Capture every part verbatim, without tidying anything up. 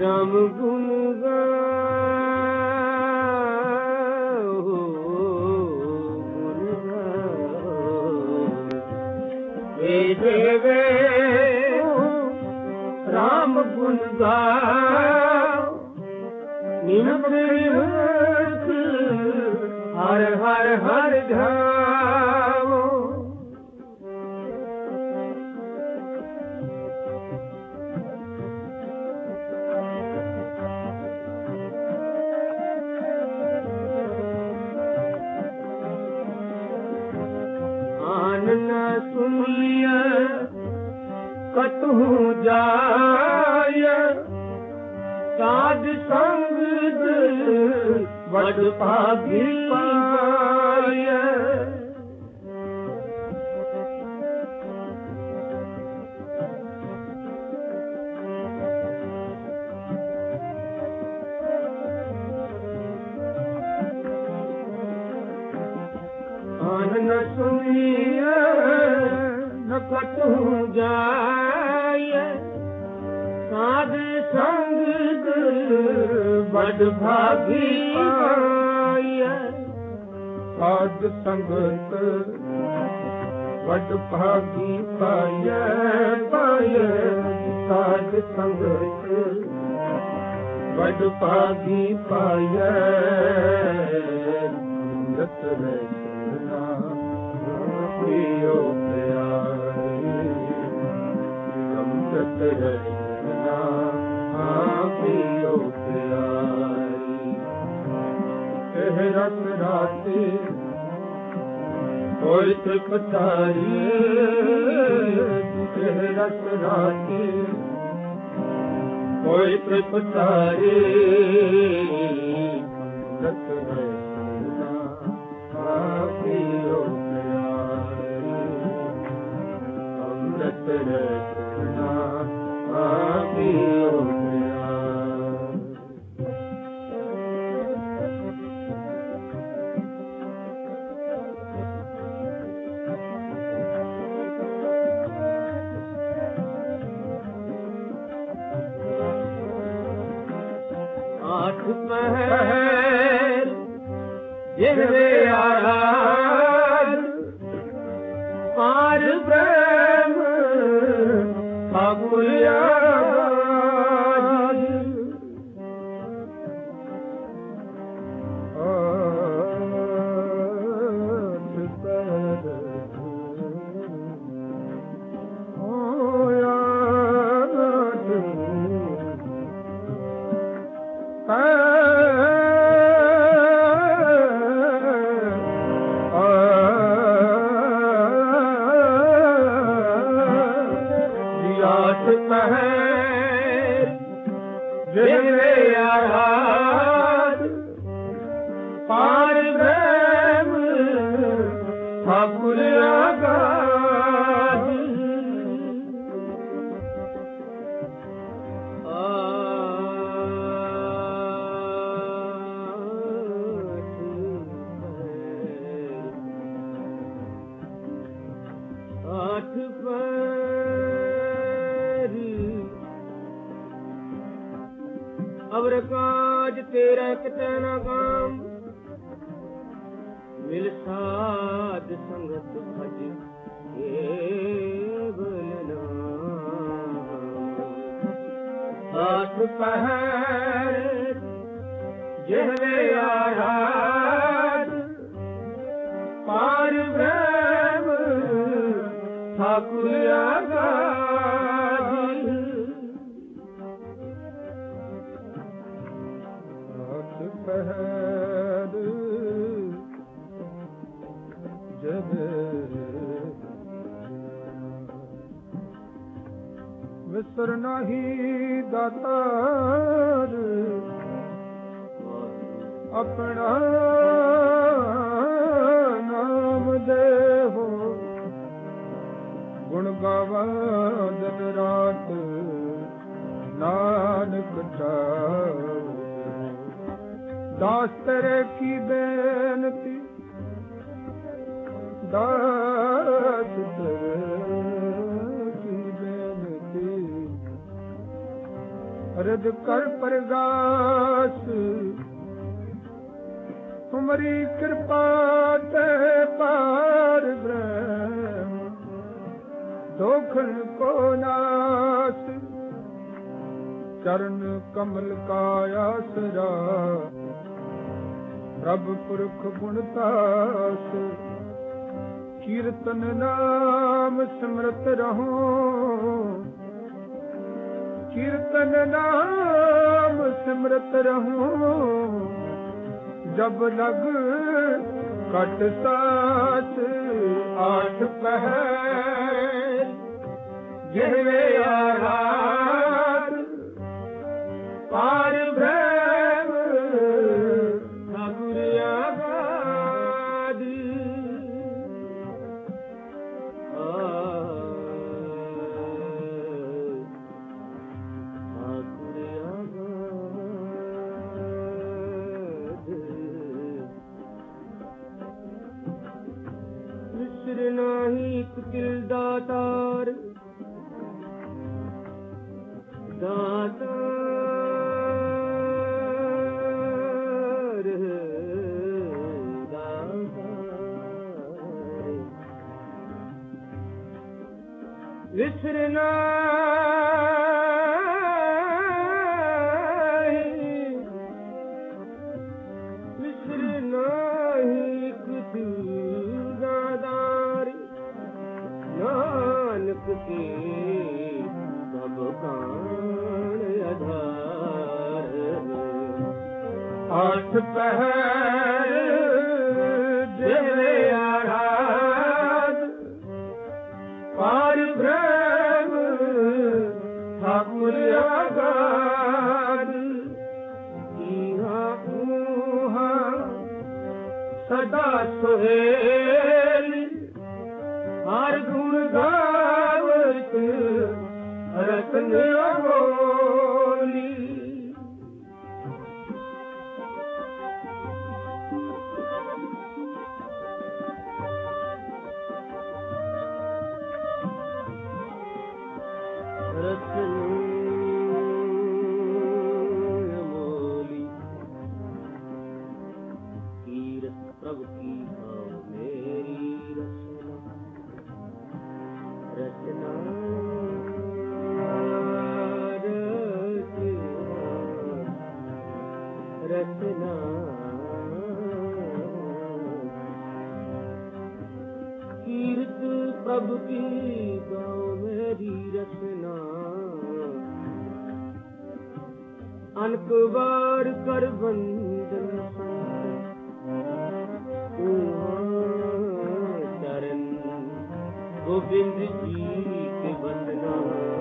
राम गुण गाओ गुण गाओ देवे राम गुण गाओ निमक हर हर हर ध्याओ आनन सुनिय कतहु जाय साध संग बड़ भागी पाय आनन सुनिय न कतहु जाय साध संग बड़ भागी पाय साध संगत बड़ भागी पाय पाय साध संगत बड़ भागी पाय रत रचना प्रियो प्यारे अमृत रचना प्रियो प्यारी कह रत राते कोई त्रिपतारी कह रत राते कोई त्रिपतारी रत रचना प्रियो प्यारी अमृत रचना प्रियो पहर जिहरे आराध पार ब्रह्म फागुलिया अवर काज तेरा कटना काम मिल साध संगत भज केवल नाम आठ पहर जिहरे आराध पार ब्रह्म ठाकुर पहर जब विसर नहीं दातार अपना नाम दे हो गुण गावा दिन रात नानक ठाओ दास तेरे की बेनती दास तेरे की बेनती रद कर प्रगास तुम्हारी कृपा ते पार ब्रह्म दोखन को नास चरण कमल का आसरा प्रभु पुरख गुणतास कीर्तन नाम सिमरत रहो कीर्तन नाम सिमरत रहो जब लग कट साथ आठ पहर गिरवे आराध पार ब्रह्म ठाकुर आबाद ठाकुर आबाद मिश्र नाही कुटिल दातार दातार दातार विसर नाही विसर नाही कुछ दातार नानक के सब प्राण आधार आठ पहर दिव्य आराध पार ब्रह्म ठाकुर आगाध इहा उहा सदा सुहेल हर गुण गावत रतन अमोली रतन अमोली कीरत प्रभु की भाव मेरी रचना रचना रचना कीर्त प्रभु की गाँव मेरी रचना अनक बार कर बंदन चरण गोविंद जी के वंदना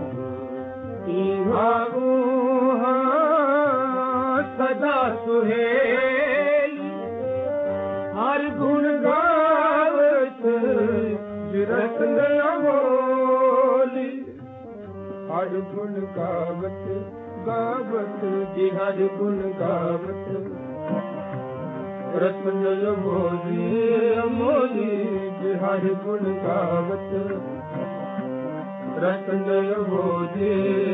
सदा सुहेल हर गुण गावत रतन अमोली हर गुण गावत गावत जी हर गुण गावत रतन अमोली अमोली जी हर गुण गावत रतन अमोली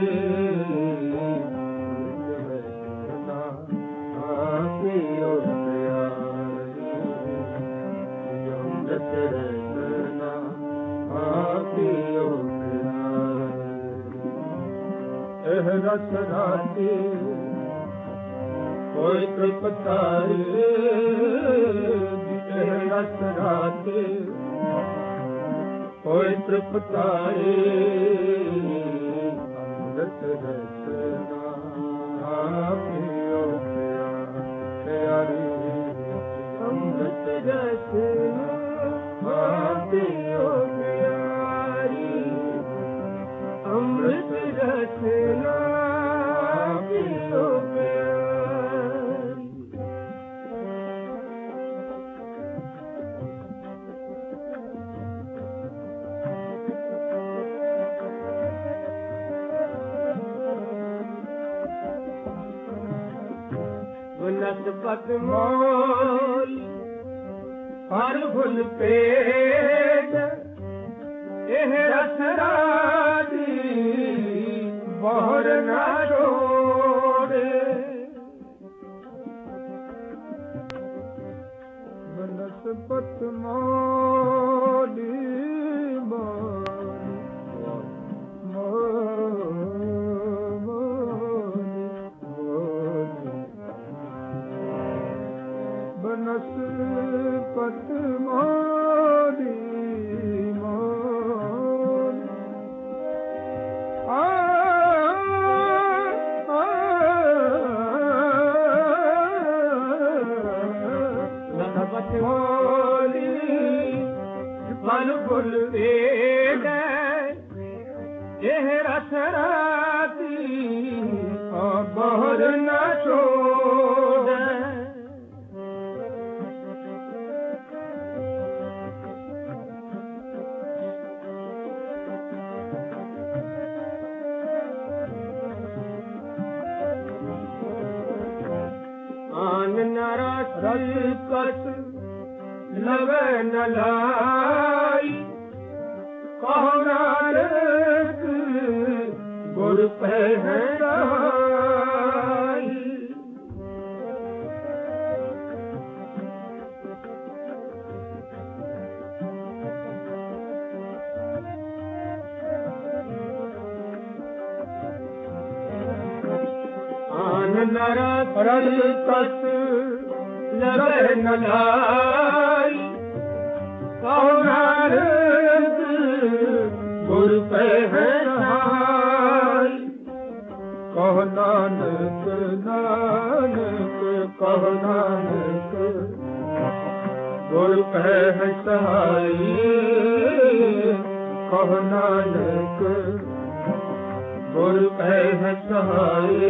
रस राते कोई तृपतारे रस राते कोई तृपतारे रस रसना पियो प्यारी अमृत रसना पियो प्यारी अमृत रसना पियो प्यारी नस पत मोल हर फुल पेट एह रस राजी बहुर ना डोली मोहर न छोड़ आन नरस कस लवे न लाई कहो नानक गुर पे है राई आन नरस कस लवे न लाई कहो नानक गुर पे है राई कहो नानक नानक कहो नानक गुर पे है सहाई कहो नानक गुर पे है सहाई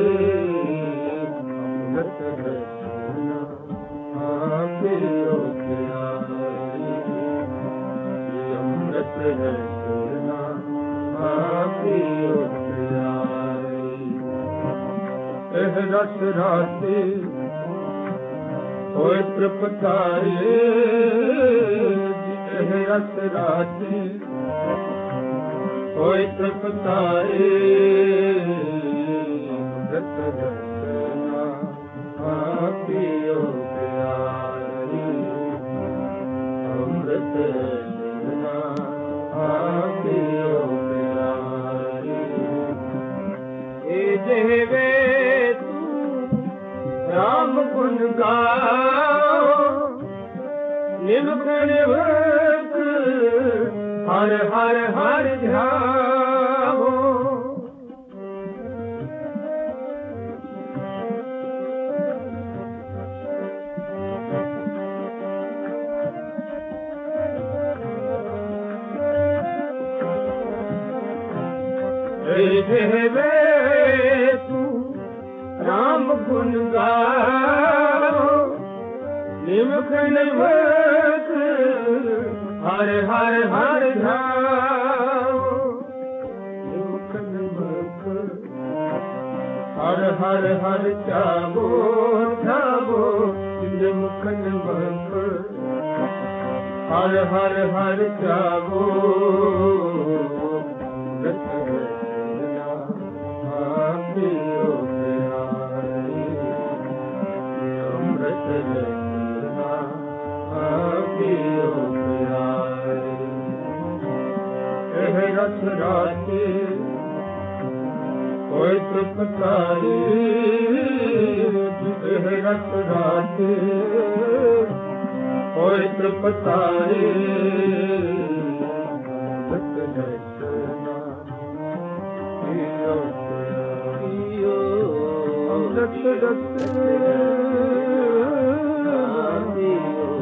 अमृत है सोना आपे अमृत है सोना आपे एह रस राते होए तृप्तारे एह रस राते होए तृप्तारे अमृत रसना पियो प्यारी अमृत रसना पियो प्यारी ए जेवे राम गुण गाओ निमख निमख हर हर हर ध्याओ देवे तू राम गुण गाओ निमख निमख हर हर हर ध्याओ निमख निमख हर हर हर चावो ध्यावो निमख निमख हर हर हर चावो रस राते कोई तृप्तारे रस राते कोई तृप्तारे रस रस